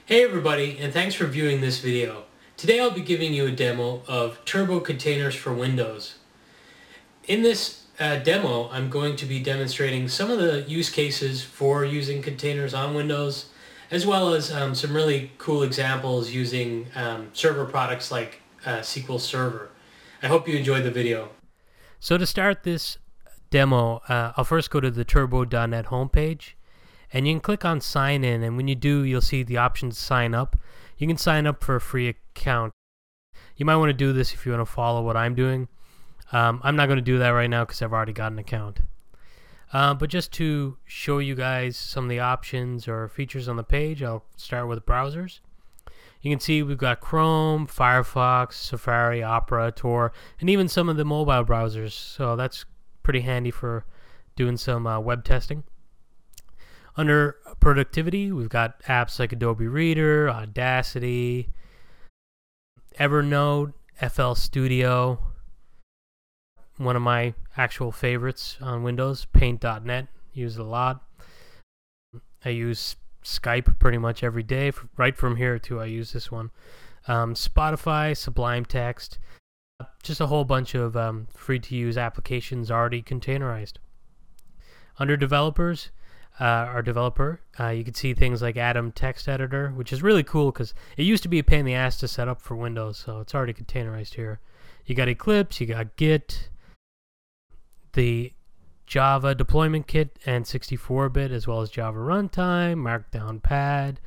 Hey everybody, and thanks for viewing this video. Today I'll be giving you a demo of Turbo Containers for Windows. In this demo, I'm going to be demonstrating some of the use cases for using containers on Windows, as well as some really cool examples using server products like SQL Server. I hope you enjoyed the video. So to start this demo, I'll first go to the turbo.net homepage. And you can click on sign in, and when you do, you'll see the option to sign up. You can sign up for a free account. You might want to do this if you want to follow what I'm doing. I'm not going to do that right now because I've already got an account. But just to show you guys some of the options or features on the page, I'll start with browsers. You can see we've got Chrome, Firefox, Safari, Opera, Tor, and even some of the mobile browsers. So that's pretty handy for doing some web testing. Under productivity, we've got apps like Adobe Reader, Audacity, Evernote, FL Studio, one of my actual favorites on Windows, Paint.net, use it a lot. I use Skype pretty much every day, right from here too, I use this one. Spotify, Sublime Text, just a whole bunch of free-to-use applications already containerized. Under developers, our developer, you can see things like Atom Text Editor, which is really cool because it used to be a pain in the ass to set up for Windows, so it's already containerized here. You got Eclipse, you got Git, the Java deployment kit and 64-bit, as well as Java Runtime, Markdown Pad,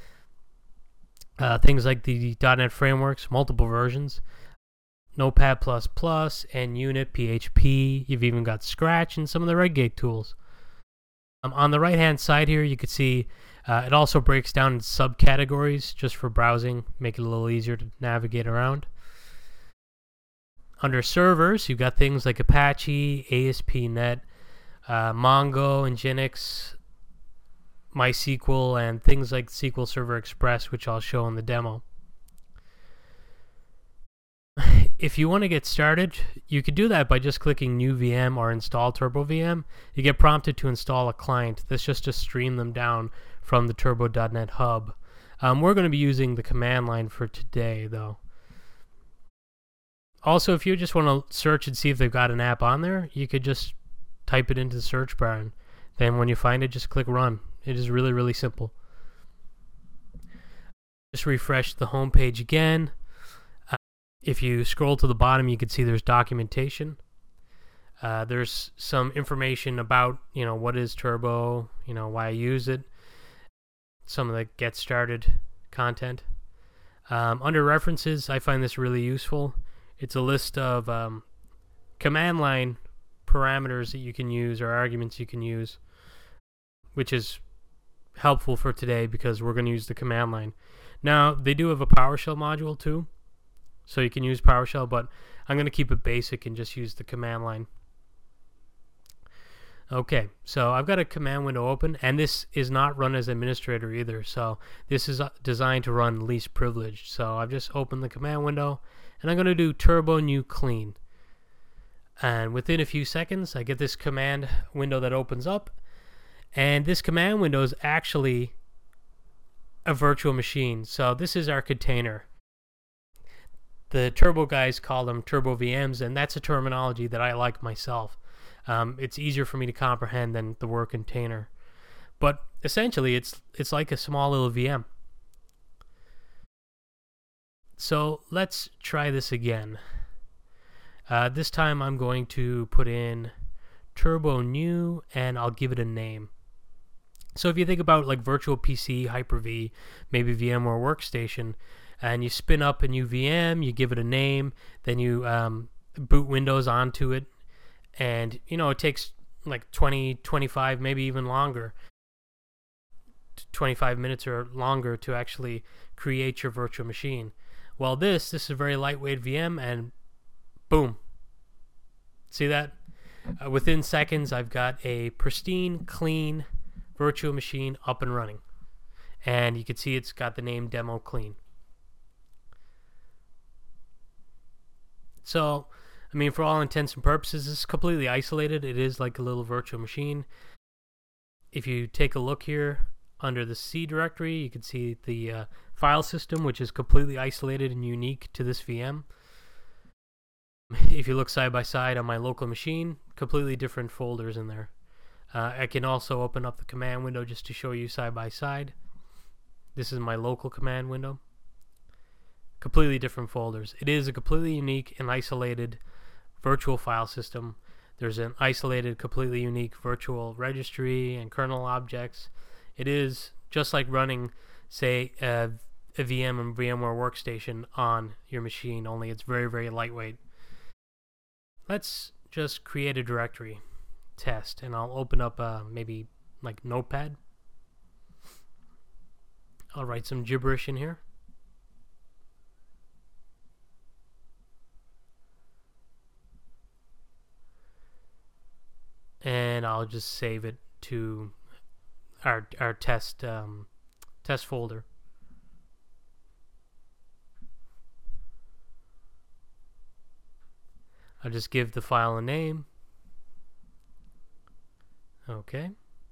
things like the .NET frameworks, multiple versions, Notepad++, NUnit, PHP. You've even got Scratch and some of the Redgate tools. On the right-hand side here, you can see it also breaks down into subcategories just for browsing, make it a little easier to navigate around. Under servers, you've got things like Apache, ASP.NET, Mongo, Nginx, MySQL, and things like SQL Server Express, which I'll show in the demo. If you want to get started, you could do that by just clicking New VM or Install Turbo VM. You get prompted to install a client. That's just to stream them down from the turbo.net hub. We're going to be using the command line for today, though. Also, if you just want to search and see if they've got an app on there, you could just type it into the search bar, and then when you find it, just click Run. It is really, really simple. Just refresh the home page again. If you scroll to the bottom, you can see there's documentation. There's some information about, what is Turbo, why I use it, some of the get started content. Under references, I find this really useful. It's a list of command line parameters that you can use or arguments you can use, which is helpful for today because we're going to use the command line. Now, they do have a PowerShell module too. So you can use PowerShell, but I'm going to keep it basic and just use the command line. Okay, so I've got a command window open, and this is not run as administrator either. So this is designed to run least privileged. So I've just opened the command window, and I'm going to do turbo new clean. And within a few seconds, I get this command window that opens up. And this command window is actually a virtual machine. So this is our container. The Turbo guys call them Turbo VMs, and that's a terminology that I like myself. It's easier for me to comprehend than the word container. But essentially, it's like a small little VM. So let's try this again. This time I'm going to put in Turbo New, and I'll give it a name. So if you think about like Virtual PC, Hyper-V, maybe VMware Workstation, and you spin up a new VM, you give it a name, then you boot Windows onto it, and it takes like 20, 25, maybe even longer, 25 minutes or longer to actually create your virtual machine. Well, this is a very lightweight VM, and boom. See that? Within seconds, I've got a pristine, clean virtual machine up and running. And you can see it's got the name Demo Clean. So, for all intents and purposes, it's completely isolated. It is like a little virtual machine. If you take a look here under the C directory, you can see the file system, which is completely isolated and unique to this VM. If you look side by side on my local machine, completely different folders in there. I can also open up the command window just to show you side by side. This is my local command window. Completely different folders. It is a completely unique and isolated virtual file system. There's an isolated, completely unique virtual registry and kernel objects. It is just like running, say, a VM and VMware Workstation on your machine, only it's very, very lightweight. Let's just create a directory, test, and I'll open up maybe like Notepad. I'll write some gibberish in here. And I'll just save it to our test folder. I'll just give the file a name. Okay.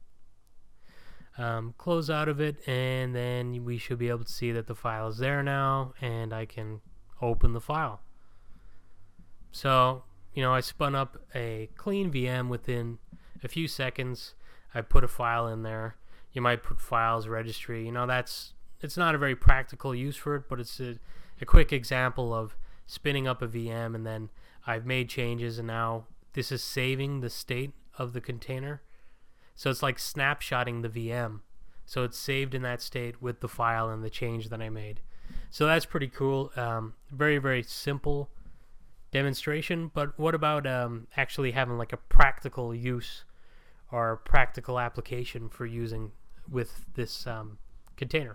Close out of it, and then we should be able to see that the file is there now, and I can open the file. So, you know, I spun up a clean VM within a few seconds. I put a file in there. You might put files registry. You know, it's not a very practical use for it, but it's a quick example of spinning up a VM, and then I've made changes, and now this is saving the state of the container. So it's like snapshotting the VM. So it's saved in that state with the file and the change that I made. So that's pretty cool. Very, very simple demonstration. But what about actually having like a practical use or a practical application for using with this container?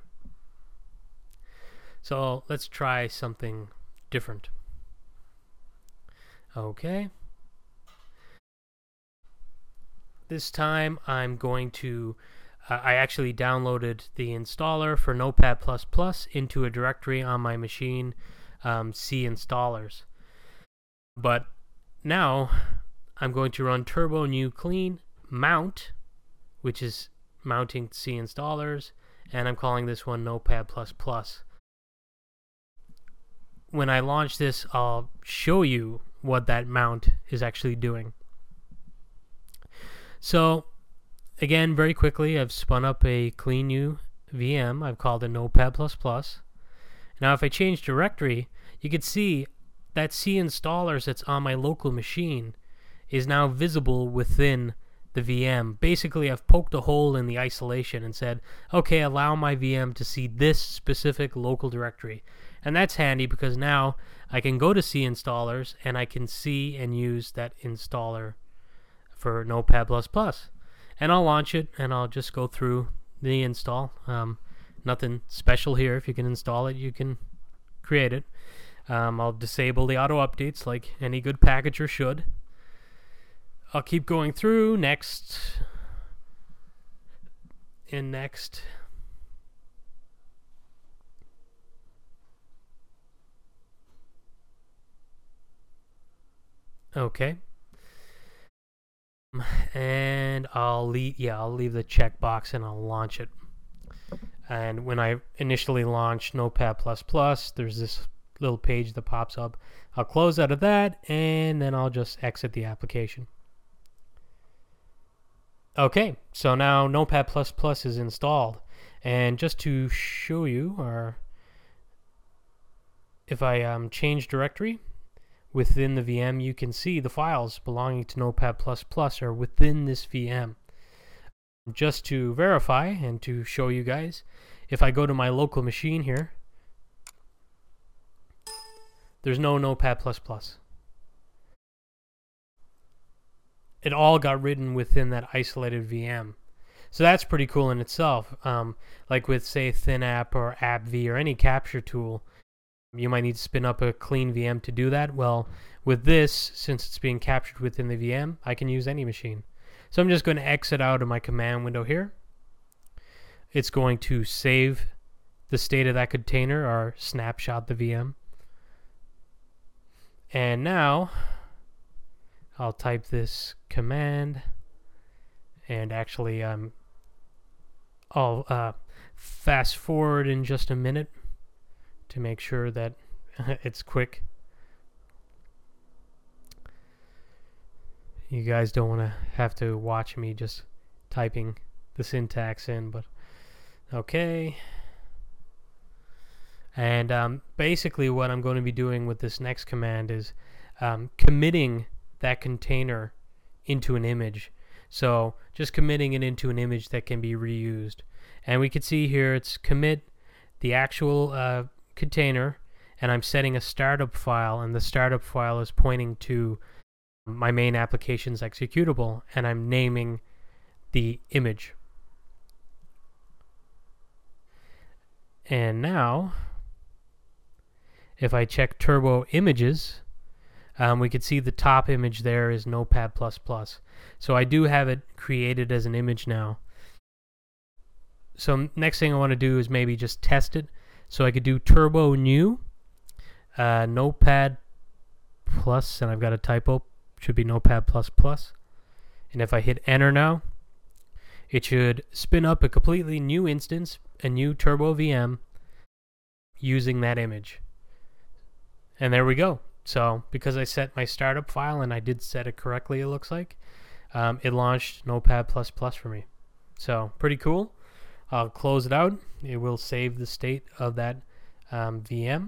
So let's try something different. Okay. This time I'm going to, I actually downloaded the installer for Notepad++ into a directory on my machine, C installers. But now I'm going to run turbo new clean mount, which is mounting C installers, and I'm calling this one Notepad++. When I launch this, I'll show you what that mount is actually doing. So, again, very quickly, I've spun up a clean new VM. I've called it Notepad++. Now, if I change directory, you can see that C installers that's on my local machine is now visible within the VM. Basically, I've poked a hole in the isolation and said, okay, allow my VM to see this specific local directory. And that's handy because now I can go to C installers and I can see and use that installer for Notepad++. And I'll launch it and I'll just go through the install. Nothing special here. If you can install it, you can create it. I'll disable the auto updates like any good packager should. I'll keep going through. Next. And next. Okay. And I'll leave the checkbox and I'll launch it. And when I initially launch Notepad++, there's this little page that pops up. I'll close out of that and then I'll just exit the application. Okay, so now Notepad++ is installed. And just to show you, if I change directory, within the VM, you can see the files belonging to Notepad++ are within this VM. Just to verify and to show you guys, if I go to my local machine here, there's no Notepad++. It all got written within that isolated VM. So that's pretty cool in itself. Like with, say, ThinApp or AppV or any capture tool, you might need to spin up a clean VM to do that. Well, with this, since it's being captured within the VM, I can use any machine. So I'm just going to exit out of my command window here. It's going to save the state of that container or snapshot the VM. And now I'll type this command, and actually I'll I'll fast forward in just a minute to make sure that it's quick. You guys don't want to have to watch me just typing the syntax in, but okay. And basically what I'm going to be doing with this next command is committing that container into an image. So just committing it into an image that can be reused. And we can see here it's commit the actual container, and I'm setting a startup file, and the startup file is pointing to my main application's executable, and I'm naming the image. And now, if I check Turbo Images, we can see the top image there is Notepad++. So I do have it created as an image now. So next thing I want to do is maybe just test it. So I could do Turbo New, Notepad+, and I've got a typo. Should be Notepad++. And if I hit enter now, it should spin up a completely new instance, a new Turbo VM, using that image. And there we go. So because I set my startup file, and I did set it correctly, it looks like, it launched Notepad++ for me. So pretty cool. I'll close it out. It will save the state of that VM.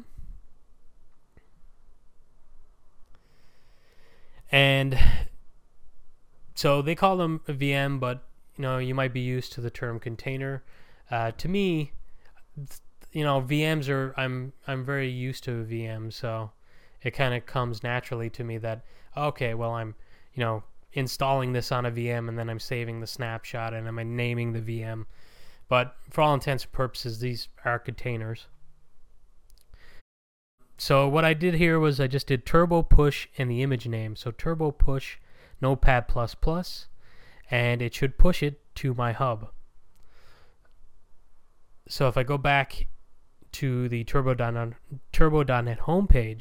And so they call them a VM, but you might be used to the term container. To me, VMs are I'm very used to VMs, so it kind of comes naturally to me that okay, well I'm installing this on a VM, and then I'm saving the snapshot and I'm naming the VM. But for all intents and purposes, these are containers. So what I did here was I just did turbo push and the image name. So turbo push Notepad++, and it should push it to my hub. So if I go back to the Turbo.net homepage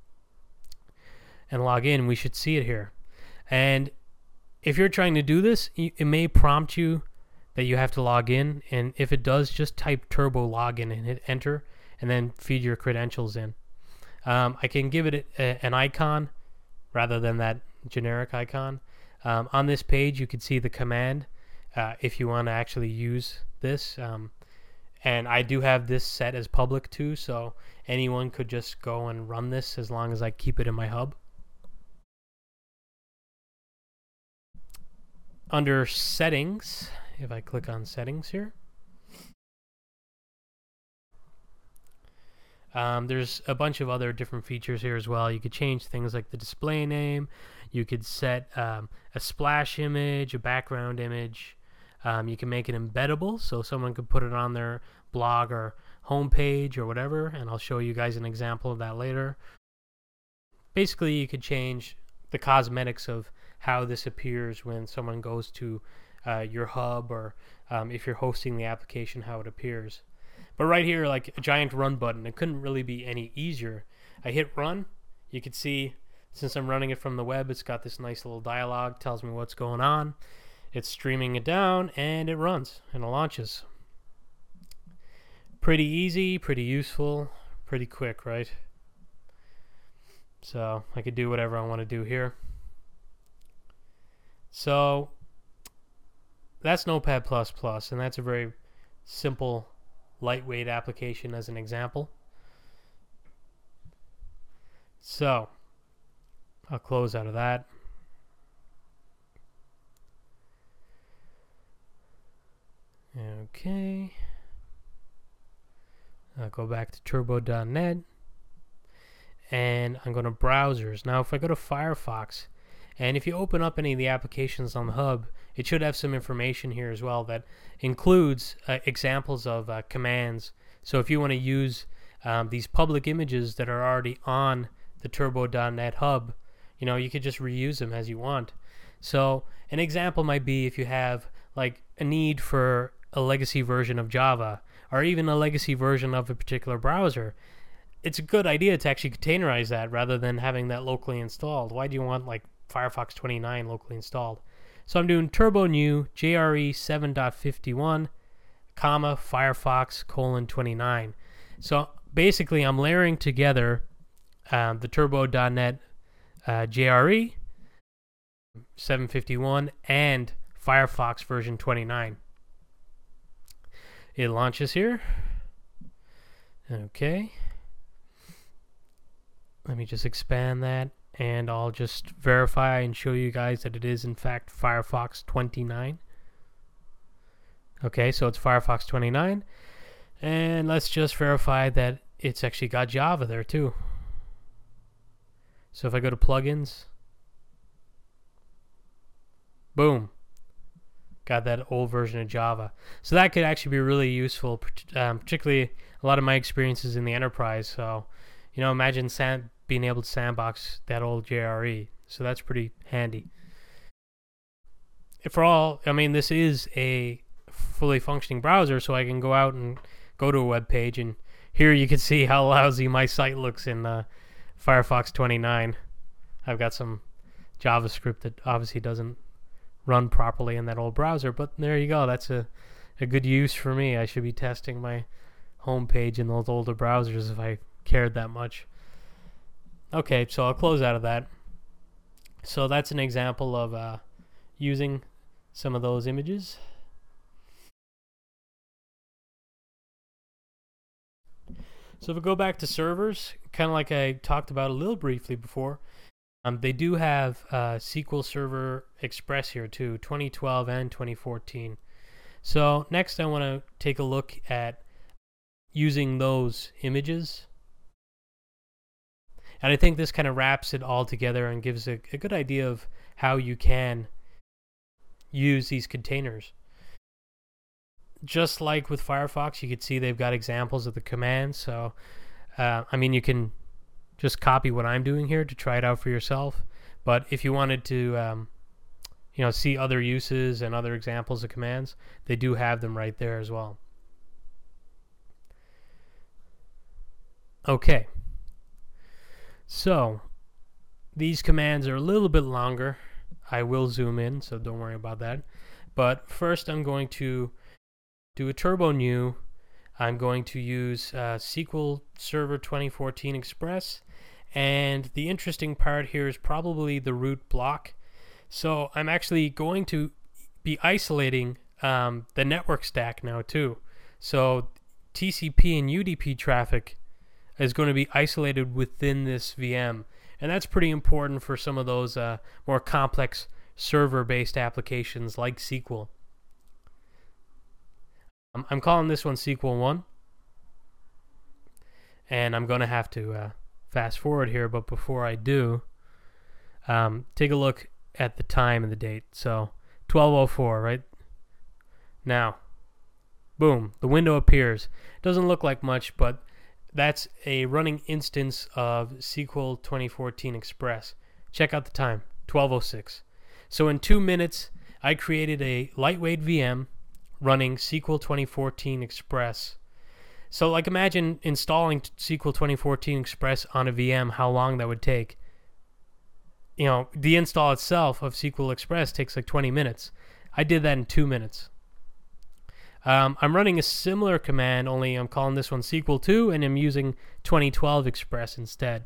and log in, we should see it here. And if you're trying to do this, it may prompt you that you have to log in, and if it does, just type turbo login and hit enter, and then feed your credentials in. I can give it an icon rather than that generic icon. On this page, you can see the command if you want to actually use this. And I do have this set as public too, so anyone could just go and run this as long as I keep it in my hub. Under settings, if I click on settings here, there's a bunch of other different features here as well. You could change things like the display name. You could set a splash image, a background image. You can make it embeddable, so someone could put it on their blog or homepage or whatever, and I'll show you guys an example of that later. Basically, you could change the cosmetics of how this appears when someone goes to your hub, or if you're hosting the application, how it appears. But right here, like a giant run button, it couldn't really be any easier. I hit run. You can see, since I'm running it from the web, it's got this nice little dialogue, tells me what's going on. It's streaming it down, and it runs, and it launches. Pretty easy, pretty useful, pretty quick, right? So I could do whatever I want to do here. So that's Notepad++, and that's a very simple, lightweight application as an example. So I'll close out of that. Okay. I'll go back to turbo.net, and I'm going to browsers. Now if I go to Firefox, and if you open up any of the applications on the hub, it should have some information here as well that includes examples of commands. So if you want to use these public images that are already on the turbo.net hub, you could just reuse them as you want. So an example might be if you have like a need for a legacy version of Java, or even a legacy version of a particular browser. It's a good idea to actually containerize that rather than having that locally installed. Why do you want like Firefox 29 locally installed? So I'm doing turbo new JRE 7.51 comma, Firefox, colon 29. So basically I'm layering together the Turbo.NET JRE 751 and Firefox version 29. It launches here. Okay. Let me just expand that, and I'll just verify and show you guys that it is in fact Firefox 29. Okay, so it's Firefox 29, and let's just verify that it's actually got Java there too. So if I go to plugins, boom, got that old version of Java. So that could actually be really useful, particularly a lot of my experiences in the enterprise. So, imagine being able to sandbox that old JRE. So that's pretty handy. This is a fully functioning browser, so I can go out and go to a web page, and here you can see how lousy my site looks in Firefox 29. I've got some JavaScript that obviously doesn't run properly in that old browser, but there you go. That's a good use for me. I should be testing my home page in those older browsers if I cared that much. Okay, so I'll close out of that. So that's an example of using some of those images. So if we go back to servers, kind of like I talked about a little briefly before, they do have SQL Server Express here too, 2012 and 2014. So next I want to take a look at using those images. And I think this kind of wraps it all together and gives a good idea of how you can use these containers. Just like with Firefox, you can see they've got examples of the commands. So, you can just copy what I'm doing here to try it out for yourself. But if you wanted to, see other uses and other examples of commands, they do have them right there as well. Okay. So, these commands are a little bit longer. I will zoom in, so don't worry about that. But first I'm going to do a turbo new. I'm going to use SQL Server 2014 Express, and the interesting part here is probably the root block. So I'm actually going to be isolating the network stack now too. So TCP and UDP traffic is going to be isolated within this VM, and that's pretty important for some of those more complex server-based applications like SQL. I'm calling this one SQL 1, and I'm going to have to fast forward here, but before I do, take a look at the time and the date. So 12:04, right? Now, boom, the window appears. Doesn't look like much, but that's a running instance of SQL 2014 Express. Check out the time, 12:06. So in 2 minutes, I created a lightweight VM running SQL 2014 Express. So imagine installing SQL 2014 Express on a VM, how long that would take. The install itself of SQL Express takes 20 minutes. I did that in 2 minutes. I'm running a similar command, only I'm calling this one SQL 2, and I'm using 2012 Express instead.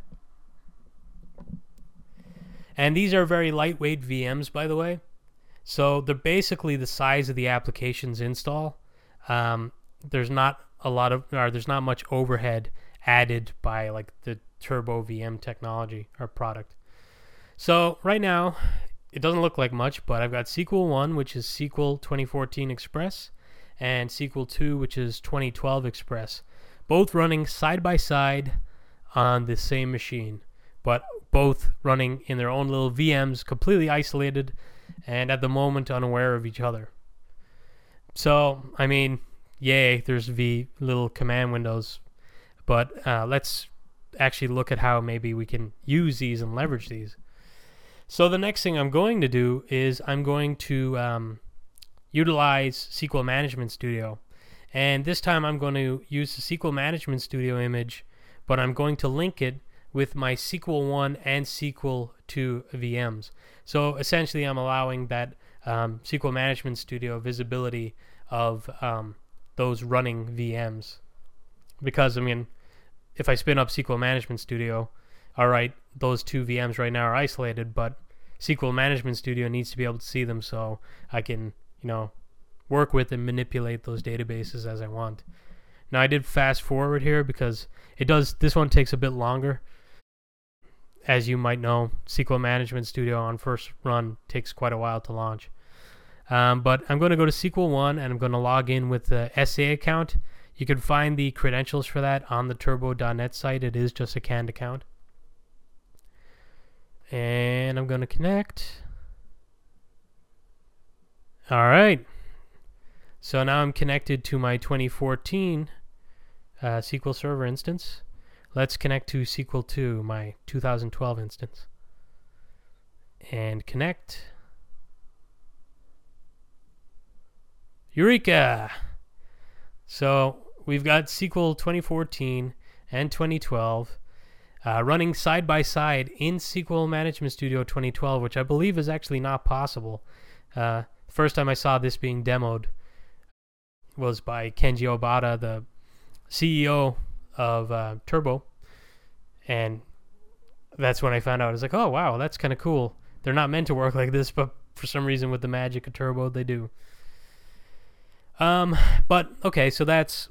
And these are very lightweight VMs, by the way. So they're basically the size of the applications install. There's not much overhead added by the Turbo VM technology or product. So right now, it doesn't look like much, but I've got SQL 1, which is SQL 2014 Express, and SQL 2, which is 2012 Express, both running side by side on the same machine, but both running in their own little VMs, completely isolated, and at the moment unaware of each other. So, yay, there's the little command windows, but let's actually look at how maybe we can use these and leverage these. So the next thing I'm going to do is I'm going to utilize SQL Management Studio. And this time I'm going to use the SQL Management Studio image, but I'm going to link it with my SQL 1 and SQL 2 VMs. So essentially I'm allowing that SQL Management Studio visibility of those running VMs. Because, I mean, if I spin up SQL Management Studio, all right, those two VMs right now are isolated, but SQL Management Studio needs to be able to see them so I can, work with and manipulate those databases as I want. Now, I did fast forward here because this one takes a bit longer. As you might know, SQL Management Studio on first run takes quite a while to launch. But I'm going to go to SQL One and I'm going to log in with the SA account. You can find the credentials for that on the turbo.net site. It is just a canned account. And I'm going to connect. All right. So now I'm connected to my 2014 SQL Server instance. Let's connect to SQL 2, my 2012 instance. And connect. Eureka! So we've got SQL 2014 and 2012 running side by side in SQL Management Studio 2012, which I believe is actually not possible. First time I saw this being demoed was by Kenji Obata, the CEO of Turbo, and that's when I found out. I was like, oh wow, that's kind of cool. They're not meant to work like this, but for some reason with the magic of Turbo they do. But okay, so that's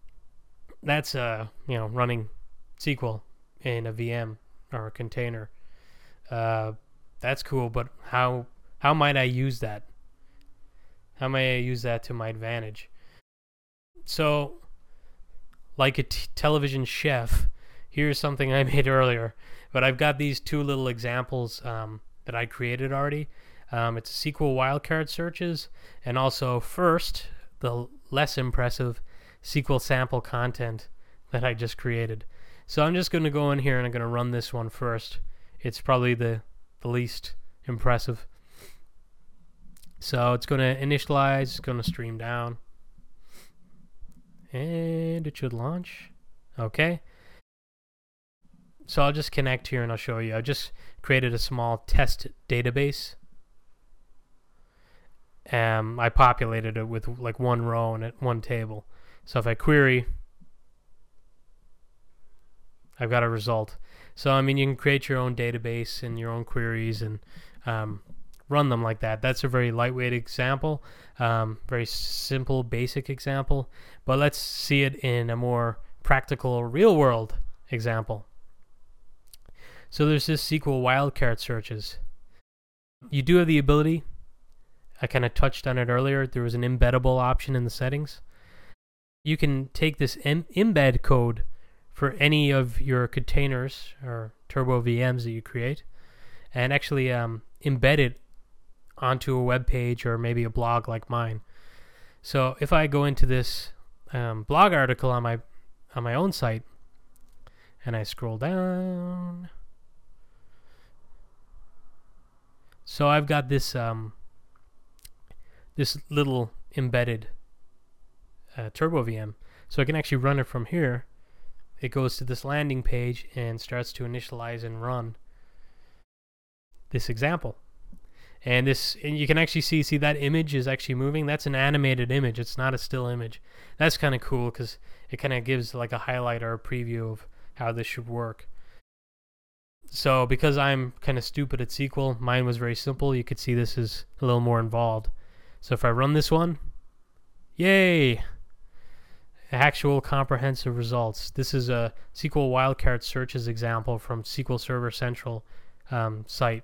running SQL in a VM or a container. That's cool, but how might I use that? How may I use that to my advantage? So, like a television chef, here's something I made earlier, but I've got these two little examples that I created already. It's SQL wildcard searches, and also first, the less impressive SQL sample content that I just created. So I'm just going to go in here and I'm going to run this one first. It's probably the least impressive. So it's going to initialize, it's going to stream down. And it should launch. Okay. So I'll just connect here and I'll show you. I just created a small test database. I populated it with like one row and one table. So if I query, I've got a result. So I mean, you can create your own database and your own queries and run them like that. That's a very lightweight example, very simple, basic example. But let's see it in a more practical, real-world example. So there's this SQL wildcard searches. You do have the ability. I kind of touched on it earlier. There was an embeddable option in the settings. You can take this embed code for any of your containers or Turbo VMs that you create and actually embed it onto a web page or maybe a blog like mine. So if I go into this blog article on my own site and I scroll down, so I've got this this little embedded Turbo VM. So I can actually run it from here. It goes to this landing page and starts to initialize and run this example. And you can actually see that image is actually moving. That's an animated image. It's not a still image. That's kind of cool because it kind of gives like a highlight or a preview of how this should work. So because I'm kind of stupid at SQL, mine was very simple. You could see this is a little more involved. So if I run this one, yay! Actual comprehensive results. This is a SQL wildcard searches example from SQL Server Central site.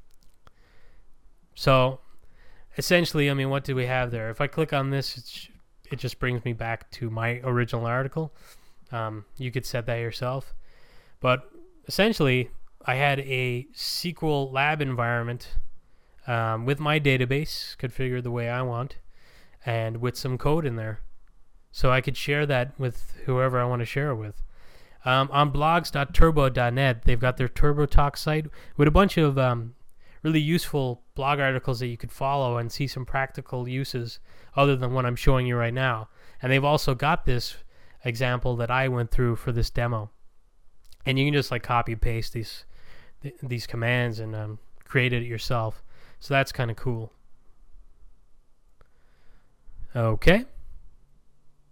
So essentially, I mean, what do we have there? If I click on this, it just brings me back to my original article. You could set that yourself. But essentially, I had a SQL lab environment with my database configured the way I want and with some code in there. So I could share that with whoever I want to share it with. On blogs.turbo.net, they've got their Turbo Talk site with a bunch of really useful blog articles that you could follow and see some practical uses other than what I'm showing you right now. And they've also got this example that I went through for this demo. And you can just like copy paste these commands and create it yourself. So that's kind of cool. Okay.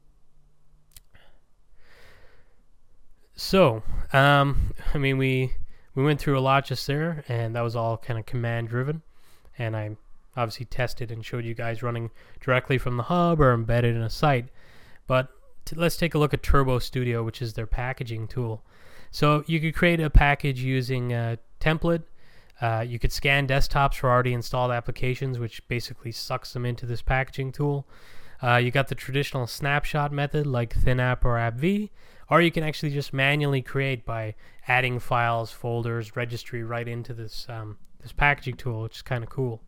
So, I mean, we went through a lot just there, and that was all kind of command driven. And I obviously tested and showed you guys running directly from the hub or embedded in a site. But let's take a look at Turbo Studio, which is their packaging tool. So you could create a package using a template. You could scan desktops for already installed applications, which basically sucks them into this packaging tool. You got the traditional snapshot method like ThinApp or AppV, or you can actually just manually create by adding files, folders, registry right into this this packaging tool, which is kind of cool.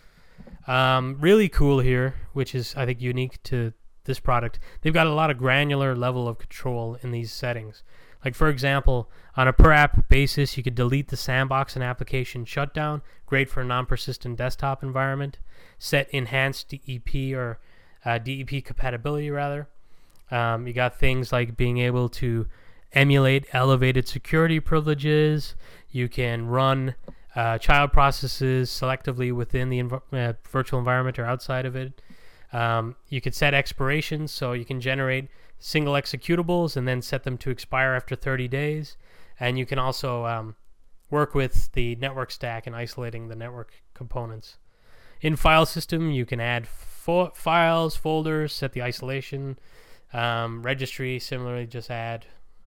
Really cool here, which is I think unique to this product. They've got a lot of granular level of control in these settings. Like for example, on a per app basis, you could delete the sandbox and application shutdown, great for a non-persistent desktop environment. Set enhanced DEP or DEP compatibility rather. You got things like being able to emulate elevated security privileges. You can run child processes selectively within the virtual environment or outside of it. You could set expirations, so you can generate single executables and then set them to expire after 30 days. And you can also work with the network stack and isolating the network components. In file system, you can add files, folders, set the isolation. Registry, similarly, just add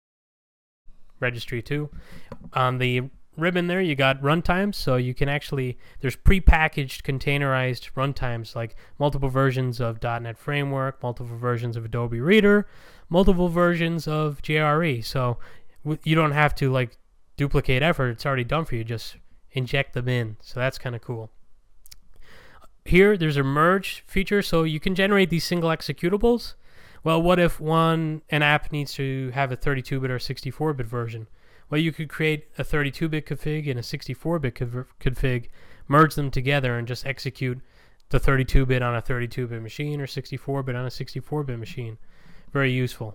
registry too. On the ribbon there, you got runtimes, so you can actually, there's pre-packaged containerized runtimes like multiple versions of .NET Framework, multiple versions of Adobe Reader, multiple versions of JRE. So you don't have to like duplicate effort. It's already done for you. Just inject them in. So that's kind of cool. Here, there's a merge feature, so you can generate these single executables. Well, what if an app needs to have a 32-bit or 64-bit version? Well, you could create a 32-bit config and a 64-bit config, merge them together, and just execute the 32-bit on a 32-bit machine or 64-bit on a 64-bit machine. Very useful.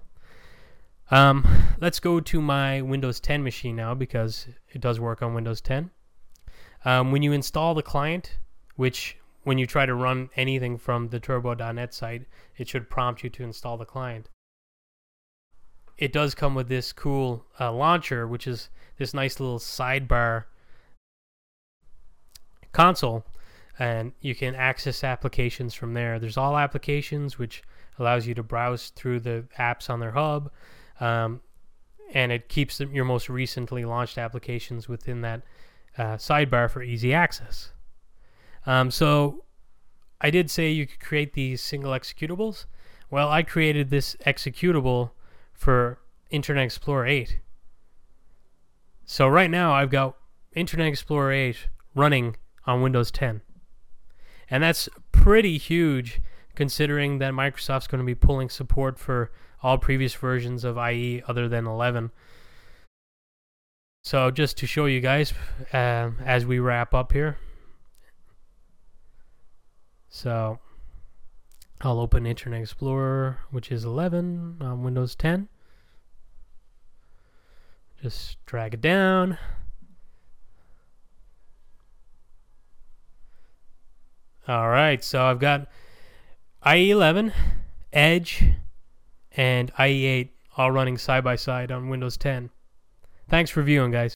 Let's go to my Windows 10 machine now because it does work on Windows 10. When you install the client, which when you try to run anything from the turbo.net site, it should prompt you to install the client. It does come with this cool launcher, which is this nice little sidebar console, and you can access applications from there. There's all applications, which allows you to browse through the apps on their hub, and it keeps your most recently launched applications within that sidebar for easy access. So I did say you could create these single executables. Well, I created this executable for Internet Explorer 8. So right now I've got Internet Explorer 8 running on Windows 10. And that's pretty huge considering that Microsoft's going to be pulling support for all previous versions of IE other than 11. So just to show you guys as we wrap up here. So I'll open Internet Explorer, which is 11 on Windows 10. Just drag it down. All right, so I've got IE11, Edge, and IE8 all running side by side on Windows 10. Thanks for viewing, guys.